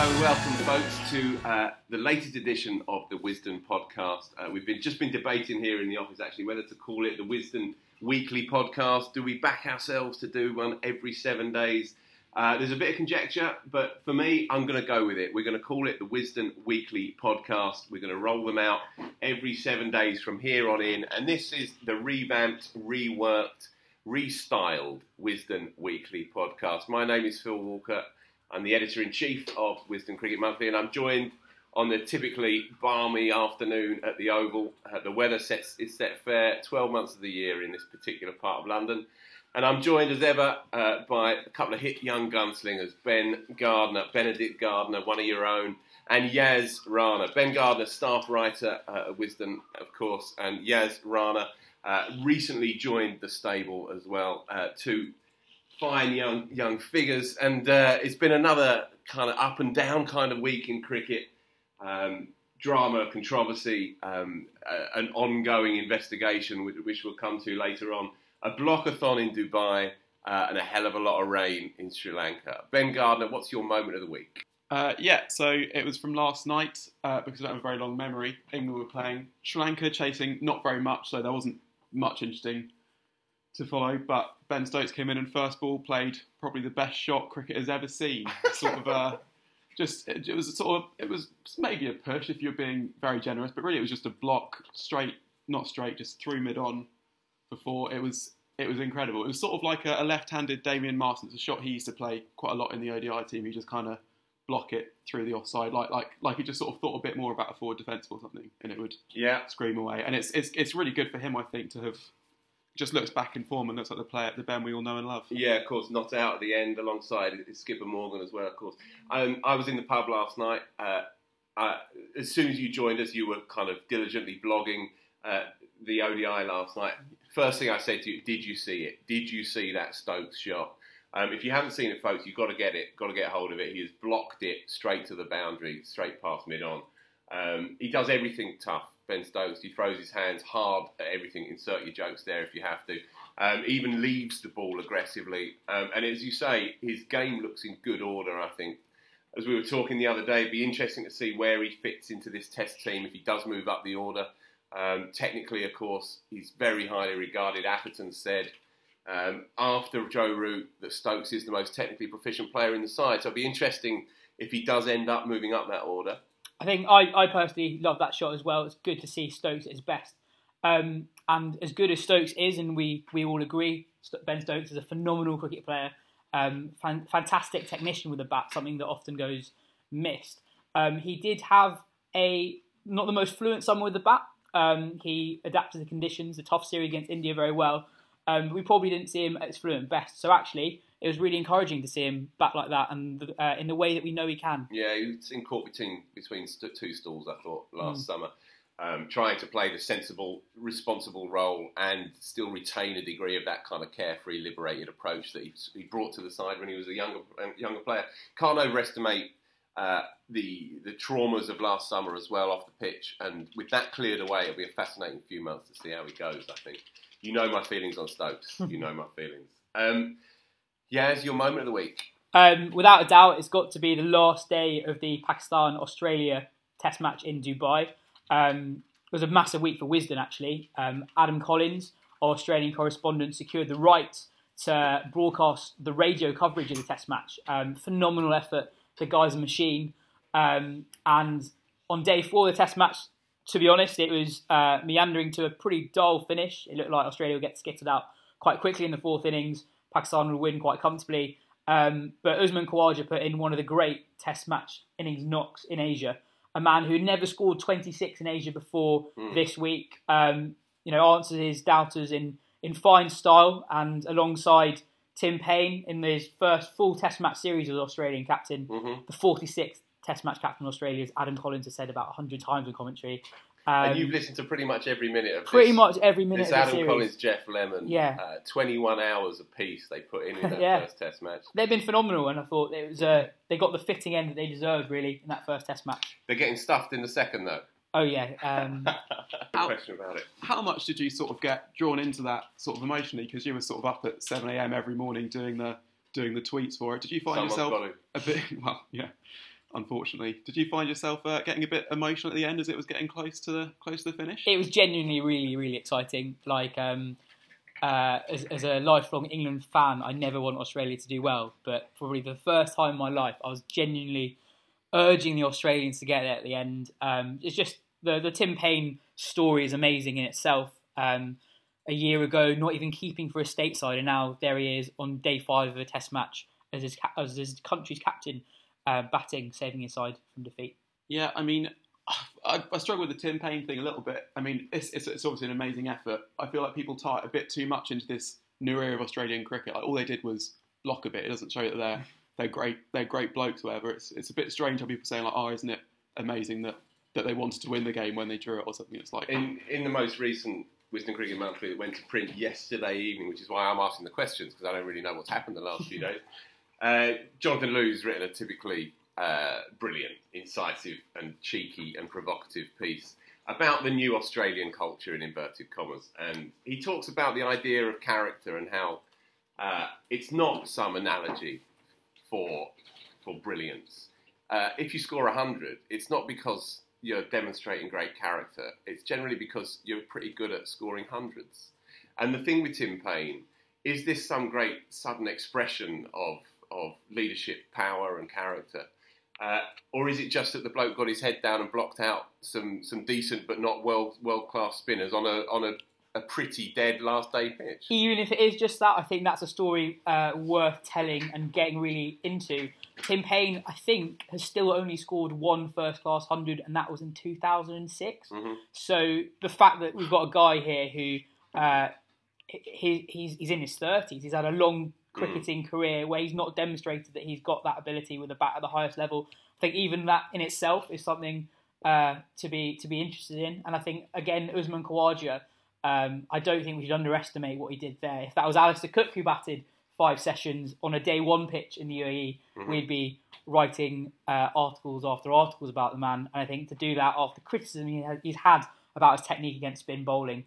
Welcome, folks, to the latest edition of the Wisden podcast. We've just been debating here in the office, actually, whether to call it the Wisden Weekly Podcast. Do we back ourselves to do one every 7 days? There's a bit of conjecture, but for me, I'm going to go with it. We're going to call it the Wisden Weekly Podcast. We're going to roll them out every 7 days from here on in, and this is the revamped, reworked, restyled Wisden Weekly Podcast. My name is Phil Walker. I'm the editor-in-chief of Wisden Cricket Monthly, and I'm joined on the typically balmy afternoon at the Oval. The weather is set fair 12 months of the year in this particular part of London. And I'm joined as ever by a couple of hit young gunslingers, Benedict Gardner, one of your own, and Yas Rana. Ben Gardner, staff writer at Wisden, of course, and Yas Rana recently joined the stable as well, two fine young figures, and it's been another kind of up and down kind of week in cricket. Drama, controversy, an ongoing investigation, which we'll come to later on. A blockathon in Dubai, and a hell of a lot of rain in Sri Lanka. Ben Gardner, what's your moment of the week? So it was from last night, because I don't have a very long memory. England were playing Sri Lanka, chasing not very much, so there wasn't much interesting to follow, but Ben Stokes came in and first ball played probably the best shot cricket has ever seen. It was maybe a push if you're being very generous, but really it was just a block, just through mid on for four. It was incredible. It was sort of like a left-handed Damien Marston. It's a shot he used to play quite a lot in the ODI team. He just kind of block it through the offside, like he just sort of thought a bit more about a forward defence or something, and it would scream away. And it's really good for him, I think, to have just looks back in form and looks like the Ben we all know and love. Yeah, of course, not out at the end alongside Skipper Morgan as well, of course. I was in the pub last night. As soon as you joined us, you were kind of diligently blogging the ODI last night. First thing I said to you, did you see it? Did you see that Stokes shot? If you haven't seen it, folks, you've got to get hold of it. He has blocked it straight to the boundary, straight past mid-on. He does everything tough. Ben Stokes, he throws his hands hard at everything. Insert your jokes there if you have to. Even leaves the ball aggressively. And as you say, his game looks in good order, I think. As we were talking the other day, it'd be interesting to see where he fits into this Test team if he does move up the order. Technically, of course, he's very highly regarded. Atherton said after Joe Root that Stokes is the most technically proficient player in the side. So it'd be interesting if he does end up moving up that order. I think I personally love that shot as well. It's good to see Stokes at his best. And as good as Stokes is, and we all agree, Ben Stokes is a phenomenal cricket player, fantastic technician with the bat, something that often goes missed. He did have not the most fluent summer with the bat. He adapted to the conditions, the tough series against India very well. We probably didn't see him at his fluent best. So actually, it was really encouraging to see him back like that and in the way that we know he can. Yeah, he was in caught between two stools, I thought, last summer. Trying to play the sensible, responsible role and still retain a degree of that kind of carefree, liberated approach that he brought to the side when he was a younger player. Can't overestimate the traumas of last summer as well off the pitch. And with that cleared away, it'll be a fascinating few months to see how he goes, I think. You know my feelings on Stokes. You know my feelings. Yaz, your moment of the week. Without a doubt, it's got to be the last day of the Pakistan-Australia Test match in Dubai. It was a massive week for Wisden, actually. Adam Collins, our Australian correspondent, secured the right to broadcast the radio coverage of the Test match. Phenomenal effort. The guy's a machine. And on day 4 of the Test match, to be honest, it was meandering to a pretty dull finish. It looked like Australia would get skittered out quite quickly in the 4th innings. Pakistan would win quite comfortably. But Usman Khawaja put in one of the great Test match innings knocks in Asia. A man who never scored 26 in Asia before this week. Answered his doubters in fine style, and alongside Tim Payne in his first full Test match series as Australian captain, the 46th Test match captain of Australia, as Adam Collins has said about 100 times in commentary. And you've listened to pretty much every minute of this Adam series. Collins, Jeff Lemon. 21 hours apiece they put in that first Test match. They've been phenomenal, and I thought it was they got the fitting end that they deserved, really, in that first Test match. They're getting stuffed in the second, though. Oh, yeah. No question about it. How much did you sort of get drawn into that sort of emotionally? Because you were sort of up at 7 a.m. every morning doing the tweets for it. Did you find yourself a bit... Well, yeah. unfortunately. Did you find yourself getting a bit emotional at the end as it was getting close to the finish? It was genuinely really, really exciting. As a lifelong England fan, I never want Australia to do well, but probably for the first time in my life, I was genuinely urging the Australians to get there at the end. It's just the Tim Payne story is amazing in itself. A year ago, not even keeping for a stateside, and now there he is on day 5 of a Test match as his country's captain, batting, saving his side from defeat. Yeah, I mean, I struggle with the Tim Payne thing a little bit. I mean, it's obviously an amazing effort. I feel like people tie it a bit too much into this new era of Australian cricket. Like, all they did was block a bit. It doesn't show that they're great blokes, or whatever. It's a bit strange how people saying like, oh, isn't it amazing that they wanted to win the game when they drew it or something. It's like in the most recent Wisden Cricket Monthly that went to print yesterday evening, which is why I'm asking the questions, because I don't really know what's happened the last few days. Jonathan Liu's written a typically brilliant, incisive and cheeky and provocative piece about the new Australian culture, in inverted commas. And he talks about the idea of character and how it's not some analogy for brilliance. If you score 100, it's not because you're demonstrating great character. It's generally because you're pretty good at scoring hundreds. And the thing with Tim Payne, is this some great sudden expression of leadership, power and character? Or is it just that the bloke got his head down and blocked out some decent but not world-class spinners on a pretty dead last day pitch? Even if it is just that, I think that's a story worth telling and getting really into. Tim Payne, I think, has still only scored one first-class 100, and that was in 2006. Mm-hmm. So the fact that we've got a guy here who he's in his 30s, he's had a long cricketing career where he's not demonstrated that he's got that ability with the bat at the highest level. I think even that in itself is something to be interested in. And I think, again, Usman Khawaja, I don't think we should underestimate what he did there. If that was Alistair Cook who batted 5 sessions on a day 1 pitch in the UAE, we'd be writing articles after articles about the man. And I think to do that after criticism he's had about his technique against spin bowling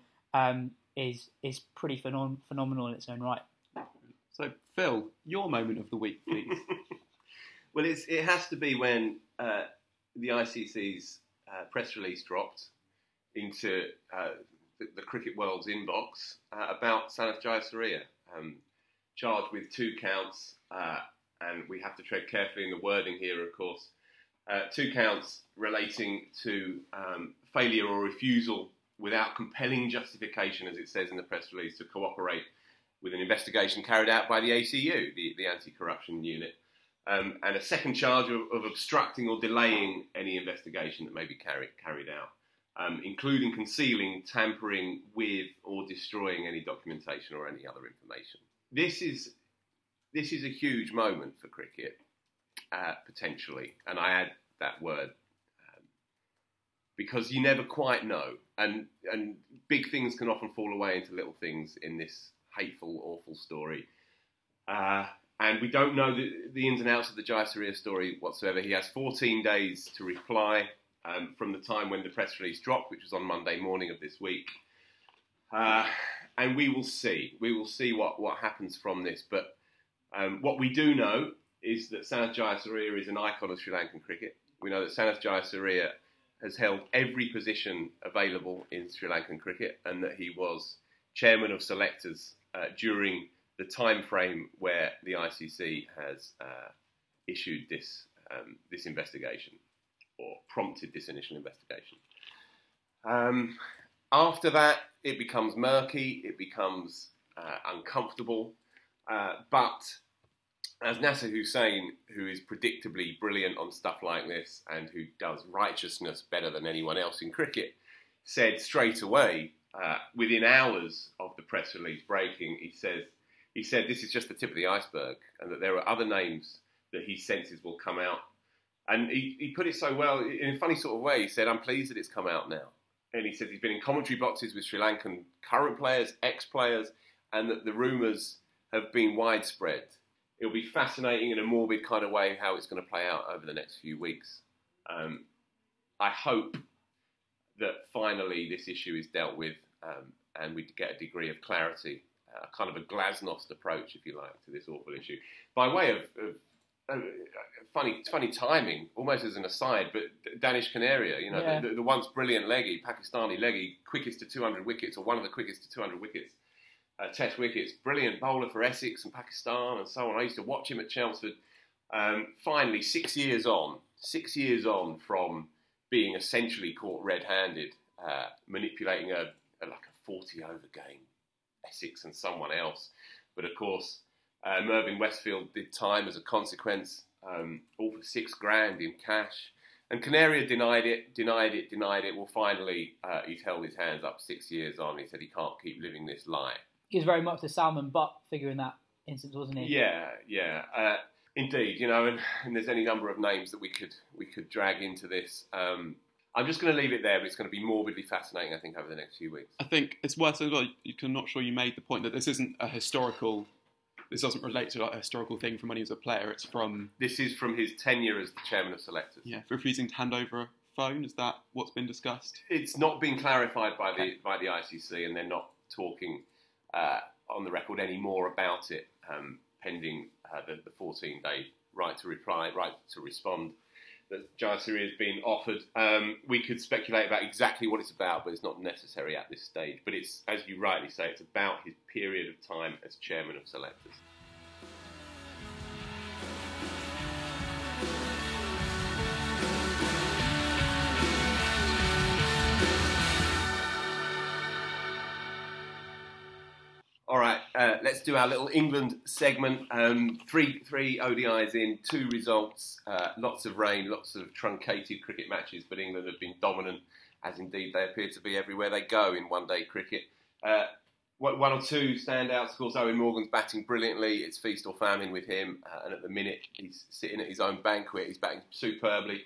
is pretty phenomenal in its own right. So, Phil, your moment of the week, please. Well, it has to be when the ICC's press release dropped into the cricket world's inbox about Sanath Jayasuriya, charged with 2 counts, and we have to tread carefully in the wording here, of course. 2 counts relating to failure or refusal without compelling justification, as it says in the press release, to cooperate with an investigation carried out by the ACU, the anti-corruption unit, and a second charge of obstructing or delaying any investigation that may be carried out, including concealing, tampering with, or destroying any documentation or any other information. This is a huge moment for cricket, potentially, and I add that word because you never quite know, and big things can often fall away into little things in this hateful, awful story. And we don't know the ins and outs of the Jayasuriya story whatsoever. He has 14 days to reply from the time when the press release dropped, which was on Monday morning of this week. And we will see. We will see what happens from this. But what we do know is that Sanath Jayasuriya is an icon of Sri Lankan cricket. We know that Sanath Jayasuriya has held every position available in Sri Lankan cricket, and that he was chairman of selectors during the time frame where the ICC has issued this investigation, or prompted this initial investigation. After that, it becomes murky, it becomes uncomfortable, but as Nasser Hussain, who is predictably brilliant on stuff like this and who does righteousness better than anyone else in cricket, said straight away, within hours of the press release breaking, he said this is just the tip of the iceberg, and that there are other names that he senses will come out. And he put it so well, in a funny sort of way. He said, I'm pleased that it's come out now. And he said he's been in commentary boxes with Sri Lankan current players, ex-players, and that the rumours have been widespread. It'll be fascinating in a morbid kind of way how it's going to play out over the next few weeks. I hope that finally this issue is dealt with and we get a degree of clarity, kind of a glasnost approach, if you like, to this awful issue. By way of funny timing, almost as an aside, but Danish Canaria, the once brilliant leggy, Pakistani leggy, quickest to 200 wickets, or one of the quickest to 200 wickets, Test wickets, brilliant bowler for Essex and Pakistan and so on. I used to watch him at Chelmsford. Finally, 6 years on from being essentially caught red-handed, manipulating a 40-over game, Essex and someone else. But of course, Mervyn Westfield did time as a consequence, all for $6,000 in cash. And Canaria denied it. Well, finally, he's held his hands up 6 years on. He said he can't keep living this lie. He was very much the Salman Butt figure in that instance, wasn't he? Yeah. Indeed, and there's any number of names that we could drag into this. I'm just going to leave it there, but it's going to be morbidly fascinating, I think, over the next few weeks. I think it's worth as well. I'm not sure you made the point that this isn't a historical. This doesn't relate to a historical thing from when he was a player. This is from his tenure as the chairman of selectors. Yeah, for refusing to hand over a phone. Is that what's been discussed? It's not been clarified by the ICC, and they're not talking on the record anymore about it, pending the 14-day right to respond that Jayasuriya has been offered. We could speculate about exactly what it's about, but it's not necessary at this stage. But it's, as you rightly say, it's about his period of time as chairman of selectors. All right, let's do our little England segment. Three ODIs in, 2 results, lots of rain, lots of truncated cricket matches, but England have been dominant, as indeed they appear to be everywhere they go in one-day cricket. One or two standouts, of course. Owen Morgan's batting brilliantly. It's feast or famine with him, and at the minute he's sitting at his own banquet. He's batting superbly.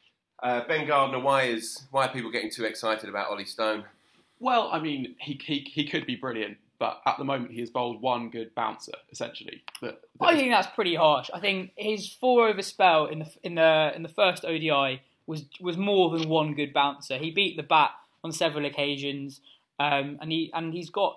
Ben Gardner, why are people getting too excited about Ollie Stone? Well, I mean, he could be brilliant. But at the moment, he has bowled one good bouncer, essentially. I think that's pretty harsh. I think his 4-over spell in the first ODI was more than one good bouncer. He beat the bat on several occasions, and he's got,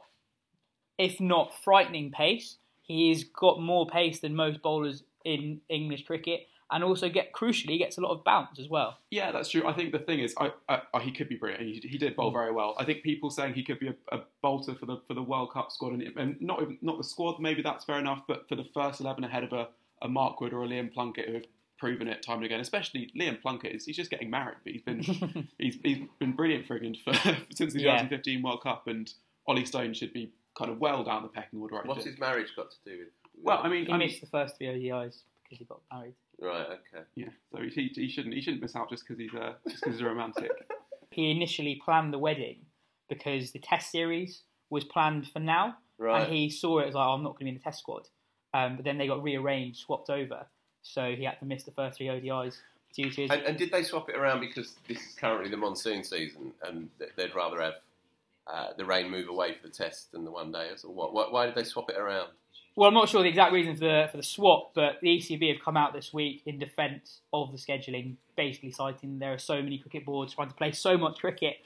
if not frightening pace, he's got more pace than most bowlers in English cricket. And also, crucially, gets a lot of bounce as well. Yeah, that's true. I think the thing is, he could be brilliant. He did bowl very well. I think people saying he could be a bolter for the World Cup squad, and not the squad, maybe that's fair enough, but for the first 11 ahead of a Mark Wood or a Liam Plunkett who have proven it time and again. Especially Liam Plunkett, he's just getting married, but he's been brilliant for England since the 2015 World Cup, and Ollie Stone should be kind of well down the pecking order. What's his marriage got to do with? Well, I mean, he missed the first 3 ODIs because he got married. Right. Okay. Yeah. So he shouldn't miss out just because he's a romantic. He initially planned the wedding because the Test series was planned for now, right. And he saw it as like, I'm not going to be in the Test squad. But then they got rearranged, swapped over, so he had to miss the first 3 ODIs due to his. And did they swap it around because this is currently the monsoon season, and they'd rather have the rain move away for the Test than the one dayers, or what? Why did they swap it around? Well, I'm not sure the exact reason for the swap, but the ECB have come out this week in defence of the scheduling, basically citing there are so many cricket boards trying to play so much cricket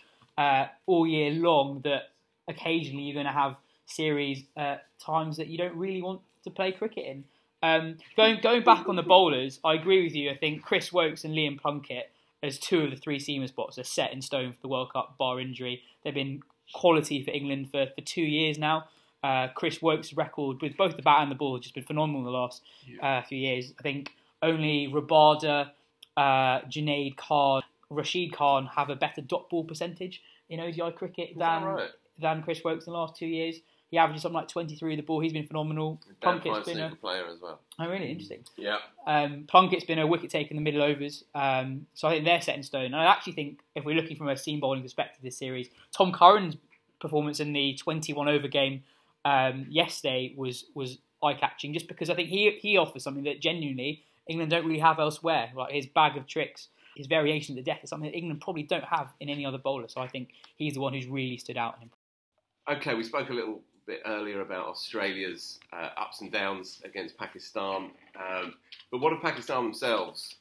all year long that occasionally you're going to have series times that you don't really want to play cricket in. Going back on the bowlers, I agree with you. I think Chris Woakes and Liam Plunkett, as 2 of the 3 seamer spots, are set in stone for the World Cup, bar injury. They've been quality for England for 2 years now. Chris Woakes' record with both the bat and the ball has just been phenomenal in the last few years. I think only Rabada, Junaid Khan, Rashid Khan have a better dot ball percentage in ODI cricket than Chris Woakes in the last 2 years. He averages something like 23 with the ball. He's been phenomenal. Plunkett's been a player as well. Oh, really? Interesting. Yeah. Plunkett's been a wicket taker in the middle overs, so I think they're set in stone. And I actually think if we're looking from a seam bowling perspective this series, Tom Curran's performance in the 21-over game yesterday was eye-catching, just because I think he offers something that genuinely England don't really have elsewhere. Like his bag of tricks, his variation to death is something that England probably don't have in any other bowler. So I think he's the one who's really stood out. Okay, we spoke a little bit earlier about Australia's ups and downs against Pakistan, but what of Pakistan themselves?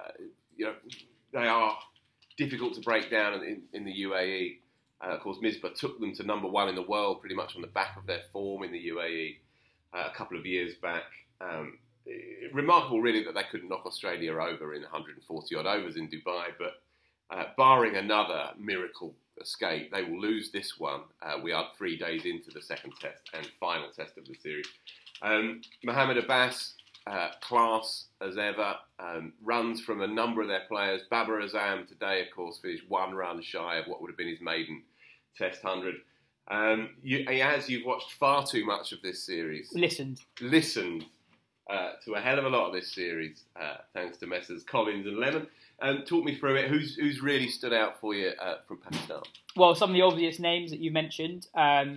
They are difficult to break down in the UAE. Of course, Misbah took them to number 1 in the world pretty much on the back of their form in the UAE a couple of years back. remarkable, really, that they couldn't knock Australia over in 140 odd overs in Dubai. But barring another miracle escape, they will lose this one. We are 3 days into the second test and final test of the series. Mohamed Abbas, class as ever, runs from a number of their players. Babar Azam today, of course, finished 1 run shy of what would have been his maiden Test 100. You've watched far too much of this series. Listened To a hell of a lot of this series, thanks to Messrs Collins and Lemon. Talk me through it. Who's really stood out for you from Pakistan? Well, some of the obvious names that you mentioned.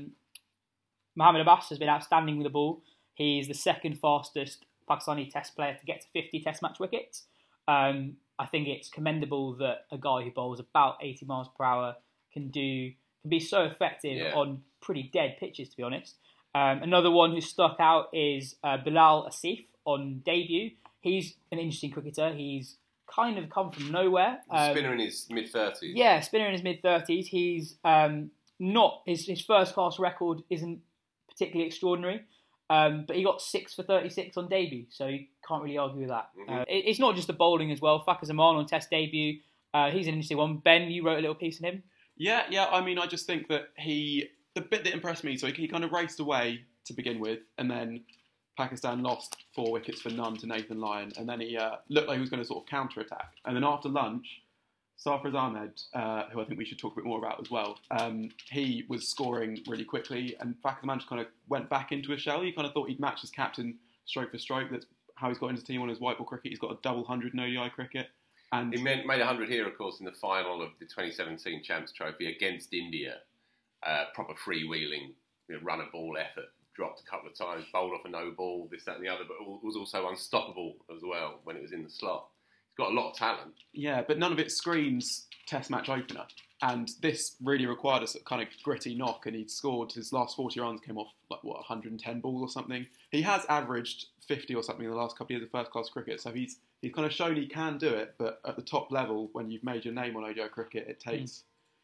Mohamed Abbas has been outstanding with the ball. He's the second fastest Pakistani Test player to get to 50 Test match wickets. I think it's commendable that a guy who bowls about 80 miles per hour can be so effective on pretty dead pitches, to be honest. Another one who stuck out is Bilal Asif on debut. He's an interesting cricketer. He's kind of come from nowhere. Spinner in his mid-30s. Yeah, spinner in his mid-30s. He's not... His first-class record isn't particularly extraordinary, but he got 6 for 36 on debut, so you can't really argue with that. Mm-hmm. It's not just the bowling as well. Fakhar Zaman on Test debut. He's an interesting one. Ben, you wrote a little piece on him. Yeah. I mean, I just think that the bit that impressed me, so he kind of raced away to begin with, and then Pakistan lost 4 wickets for none to Nathan Lyon, and then he looked like he was going to sort of counter-attack. And then after lunch, Sarfraz Ahmed, who I think we should talk a bit more about as well, he was scoring really quickly, and Fakhar Zaman just kind of went back into a shell. You kind of thought he'd match his captain stroke for stroke. That's how he's got into the team on his white ball cricket. He's got a double 100 in ODI cricket. And he made 100 here, of course, in the final of the 2017 Champs Trophy against India. Proper freewheeling, run a ball effort, dropped a couple of times, bowled off a no ball, this, that and the other, but was also unstoppable as well when it was in the slot. He's got a lot of talent. Yeah, but none of it screams Test match opener. And this really required a kind of gritty knock, and he'd scored his last 40 runs, came off 110 balls or something. He has averaged 50 or something in the last couple of years of first-class cricket, so he's kind of shown he can do it, but at the top level, when you've made your name on ODI cricket, it takes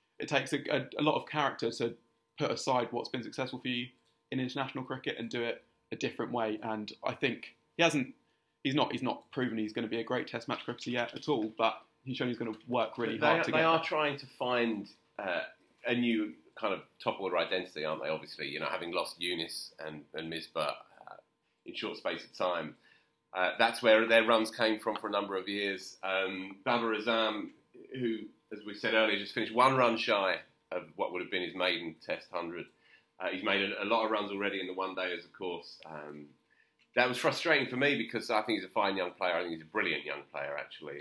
a lot of character to put aside what's been successful for you in international cricket and do it a different way. And I think he's not proven he's going to be a great Test match cricketer yet at all, but he's shown he's going to work really hard to get there. They are trying to find a new kind of top order identity, aren't they? Obviously, having lost Younis and Misbah in short space of time, that's where their runs came from for a number of years. Babar Azam, who, as we said earlier, just finished 1 run shy of what would have been his maiden Test 100. He's made a lot of runs already in the one-dayers, of course. That was frustrating for me because I think he's a fine young player. I think he's a brilliant young player, actually.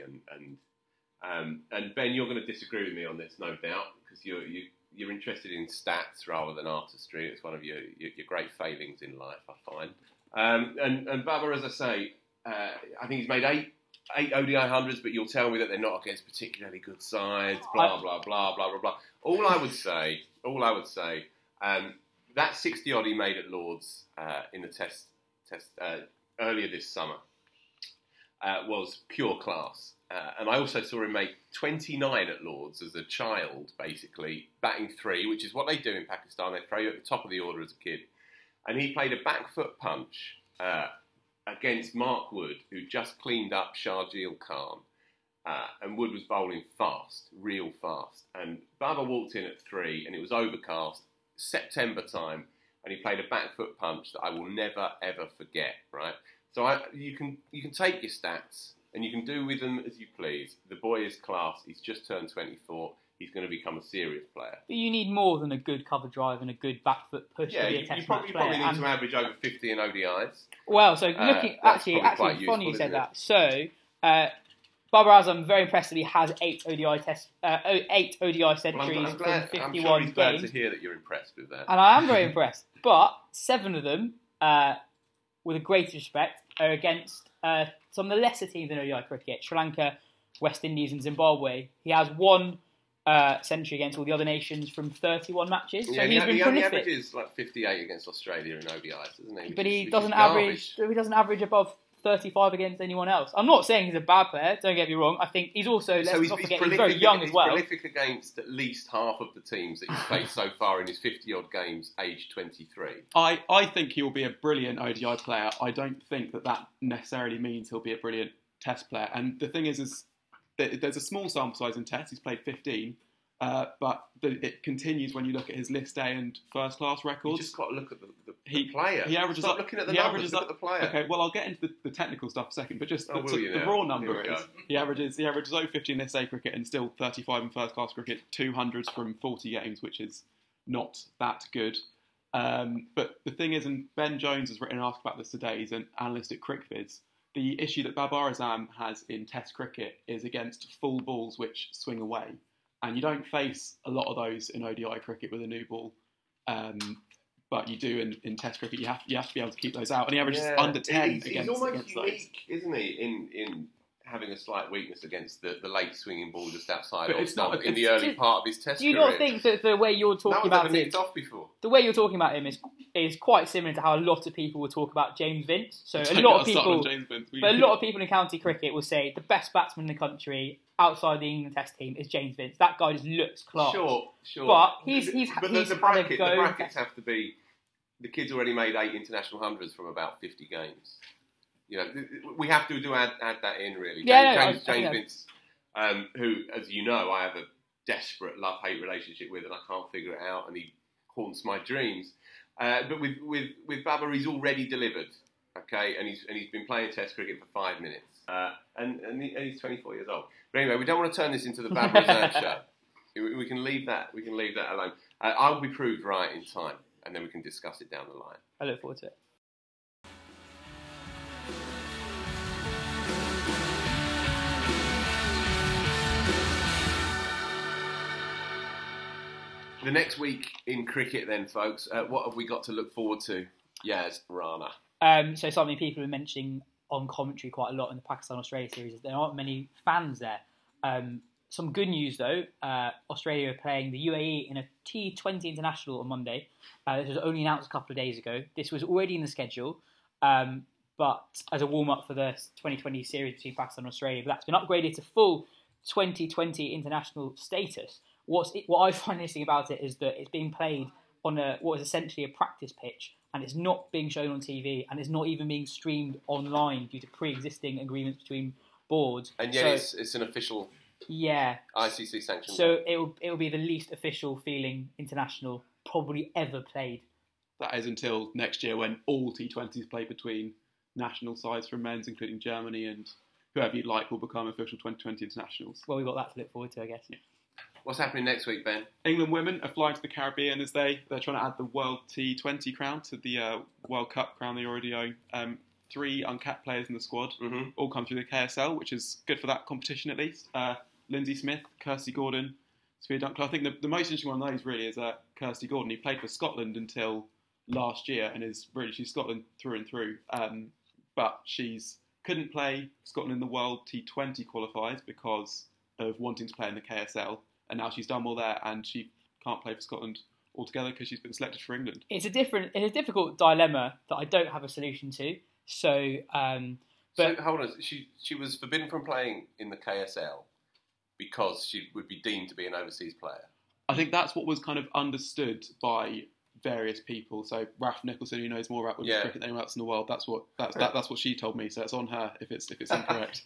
And Ben, you're going to disagree with me on this, no doubt, because you're interested in stats rather than artistry. It's one of your great failings in life, I find. And Babar, as I say, I think he's made eight ODI hundreds, but you'll tell me that they're not against particularly good sides. Blah blah blah blah blah blah. All I would say, that 60 odd he made at Lords in the test earlier this summer was pure class. And I also saw him make 29 at Lords as a child, basically batting 3, which is what they do in Pakistan. They throw you at the top of the order as a kid, and he played a back foot punch against Mark Wood, who just cleaned up Sharjeel Khan. And Wood was bowling fast, real fast. And Babar walked in at 3, and it was overcast, September time, and he played a back foot punch that I will never, ever forget, right? So you can take your stats, and you can do with them as you please. The boy is class. He's just turned 24. He's going to become a serious player. But you need more than a good cover drive and a good back foot push to be a Test match player. You probably need to average over 50 in ODIs. Well, so looking actually funny you said that. So Babar Azam, very impressively, has 8 ODI centuries from 51 games. I'm sure he's glad to hear that you're impressed with that. And I am very impressed. But 7 of them, with the greatest respect, are against some of the lesser teams in ODI cricket: Sri Lanka, West Indies, and Zimbabwe. He has 1 century against all the other nations from 31 matches. So he's been prolific. He averages like 58 against Australia in ODIs, doesn't he? But he doesn't average above 35 against anyone else. I'm not saying he's a bad player, don't get me wrong. I think he's also, let's not forget, he's very young as well. He's prolific against at least half of the teams that he's faced so far in his 50-odd games, aged 23. I think he will be a brilliant ODI player. I don't think that necessarily means he'll be a brilliant Test player. And the thing is that there's a small sample size in Test. He's played 15. But it continues when you look at his list A and first class records. You just got to look at the player. He averages Stop looking at the numbers, look at the player. Okay, well, I'll get into the technical stuff in a second, but just the raw number is he averages over 50 in list A cricket and still 35 in first class cricket, 200s from 40 games, which is not that good. But the thing is, and Ben Jones has written an article about this today, he's an analyst at CricViz. The issue that Babar Azam has in Test cricket is against full balls which swing away. And you don't face a lot of those in ODI cricket with a new ball, but you do in Test cricket. You have to be able to keep those out. And he averages under 10 he's almost unique, isn't he, in having a slight weakness against the late swinging ball just outside but of it's not, in the early part of his Test career. Do you career. not think that the way you're talking about him, off before. The way you're talking about him is quite similar to how a lot of people will talk about James Vince. So a lot of people in county cricket will say the best batsman in the country outside the England Test team is James Vince. That guy just looks class. Sure. But he's had a go. The brackets have to be. The kid's already made 8 international hundreds from about 50 games. You know, we have to add that in really. James Vince, who, as you know, I have a desperate love-hate relationship with, and I can't figure it out, and he haunts my dreams. But with Babar, he's already delivered. Okay, and he's been playing Test cricket for 5 minutes, and he's 24 years old. But anyway, we don't want to turn this into the Babar Azam show. We can leave that. We can leave that alone. I'll be proved right in time, and then we can discuss it down the line. I look forward to it. The next week in cricket, then, folks. What have we got to look forward to? Yas, Rana. So something people are mentioning on commentary quite a lot in the Pakistan-Australia series is there aren't many fans there. Some good news though, Australia are playing the UAE in a T20 international on Monday. This was only announced a couple of days ago. This was already in the schedule, but as a warm-up for the 2020 series between Pakistan and Australia, but that's been upgraded to full 2020 international status. What I find interesting about it is that it's being played on what is essentially a practice pitch, and it's not being shown on TV, and it's not even being streamed online due to pre-existing agreements between boards. And yet it's an official ICC sanctioned. So it will be the least official feeling international probably ever played. That is until next year when all T20s play between national sides from men's, including Germany, and whoever you'd like will become official 2020 internationals. Well, we've got that to look forward to, I guess. Yeah. What's happening next week, Ben? England women are flying to the Caribbean as they're trying to add the World T20 crown to the World Cup crown they already own. 3 uncapped players in the squad, all come through the KSL, which is good for that competition at least. Lindsay Smith, Kirsty Gordon, Sophia Dunkler. I think the most interesting one of those really is Kirsty Gordon. He played for Scotland until last year and she's Scotland through and through. But she's couldn't play Scotland in the World T20 qualifiers because of wanting to play in the KSL. And now she's done well there, and she can't play for Scotland altogether because she's been selected for England. It's a difficult dilemma that I don't have a solution to. So hold on, she was forbidden from playing in the KSL because she would be deemed to be an overseas player. I think that's what was kind of understood by various people. So Raf Nicholson, who knows more about women's cricket than anyone else in the world, that's what she told me. So it's on her if it's incorrect.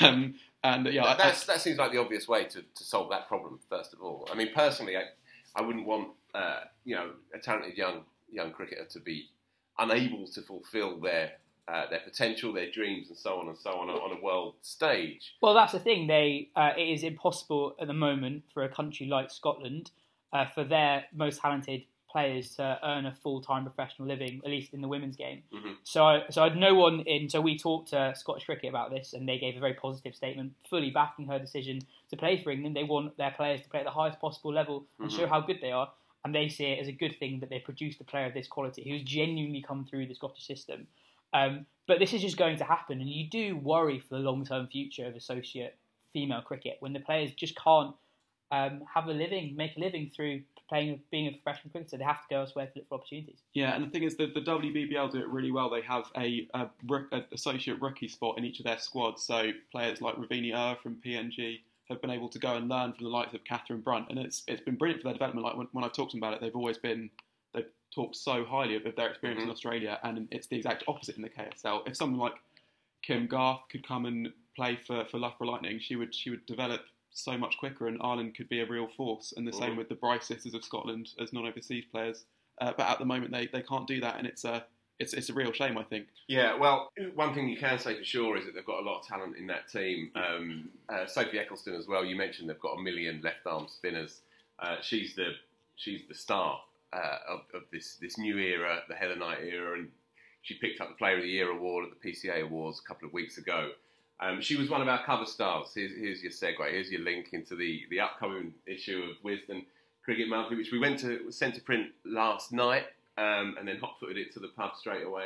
That seems like the obvious way to solve that problem. First of all, I mean, personally, I wouldn't want a talented young cricketer to be unable to fulfil their potential, their dreams, and so on on a world stage. Well, that's the thing. It is impossible at the moment for a country like Scotland for their most talented players to earn a full-time professional living, at least in the women's game. Mm-hmm. So I'd no one in. So we talked to Scottish Cricket about this, and they gave a very positive statement, fully backing her decision to play for England. They want their players to play at the highest possible level and show how good they are, and they see it as a good thing that they produced a player of this quality who's genuinely come through the Scottish system. But this is just going to happen, and you do worry for the long-term future of associate female cricket when the players just can't have a living, make a living through being a professional cricketer. They have to go elsewhere to look for opportunities. Yeah, and the thing is that the WBBL do it really well. They have a associate rookie spot in each of their squads. So players like Ravini from PNG have been able to go and learn from the likes of Catherine Brunt, and it's been brilliant for their development. Like when I've talked to them about it, they've talked so highly of their experience in Australia, and it's the exact opposite in the KSL. If someone like Kim Garth could come and play for Loughborough Lightning, she would develop so much quicker, and Ireland could be a real force. And the same with the Bryce sisters of Scotland as non-overseas players. But at the moment, they can't do that, and it's a real shame, I think. Yeah, well, one thing you can say for sure is that they've got a lot of talent in that team. Sophie Eccleston as well. You mentioned they've got a million left-arm spinners. She's the star of this new era, the Heather Knight era, and she picked up the Player of the Year award at the PCA Awards a couple of weeks ago. She was one of our cover stars. Here's your segue. Here's your link into the upcoming issue of Wisden Cricket Monthly, which we sent to print last night, and then hot-footed it to the pub straight away.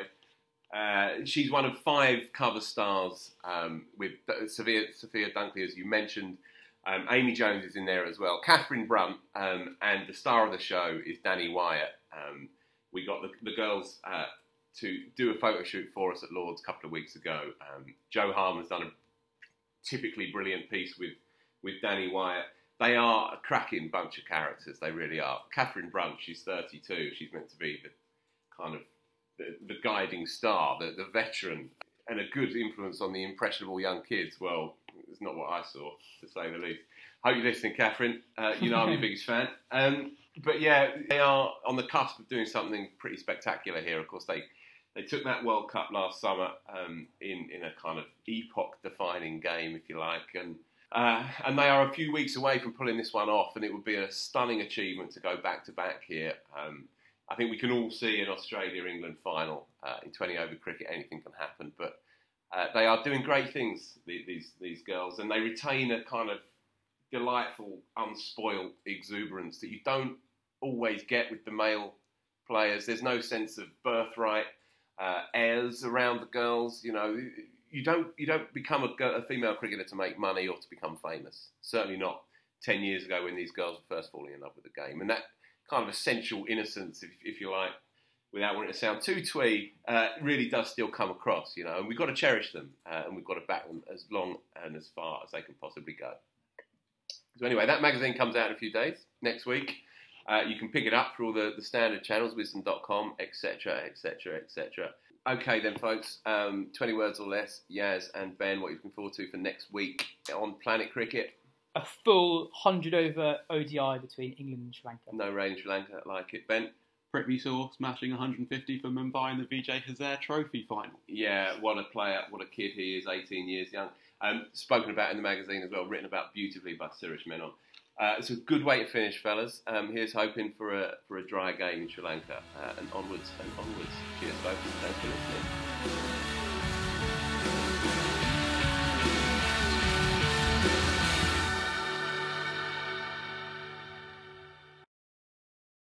She's one of 5 cover stars, with Sophia Dunkley, as you mentioned. Amy Jones is in there as well. Catherine Brunt, and the star of the show is Danny Wyatt. We got the girls to do a photo shoot for us at Lord's a couple of weeks ago. Joe Harmon's done a typically brilliant piece with Danny Wyatt. They are a cracking bunch of characters, they really are. Catherine Brunt, she's 32, she's meant to be the kind of the guiding star, the veteran, and a good influence on the impressionable young kids. Well, it's not what I saw, to say the least. Hope you're listening, Catherine. You know I'm your biggest fan. But yeah, they are on the cusp of doing something pretty spectacular here. Of course, they took that World Cup last summer in a kind of epoch-defining game, if you like, and they are a few weeks away from pulling this one off, and it would be a stunning achievement to go back-to-back here. I think we can all see an Australia-England final in 20-over cricket. Anything can happen, but they are doing great things, these girls, and they retain a kind of delightful, unspoiled exuberance that you don't always get with the male players. There's no sense of birthright airs around the girls. You know, you don't become a female cricketer to make money or to become famous. Certainly not 10 years ago when these girls were first falling in love with the game. And that kind of essential innocence, if you like, without wanting to sound too twee, really does still come across, you know. And we've got to cherish them, and we've got to back them as long and as far as they can possibly go. So anyway, that magazine comes out in a few days, next week. You can pick it up through all the standard channels, wisdom.com, etc., etc., etc. Okay then, folks, 20 words or less. Yaz and Ben, what are you looking forward to for next week on Planet Cricket? A full 100-over ODI between England and Sri Lanka. No rain in Sri Lanka, like it. Ben? Prithvi Shaw smashing 150 for Mumbai in the Vijay Hazare Trophy final. Yeah, what a player, what a kid he is, 18 years young. Spoken about in the magazine as well, written about beautifully by Suresh Menon. It's a good way to finish, fellas. Here's hoping for a dry game in Sri Lanka, and onwards and onwards. Cheers, folks, and thanks for listening.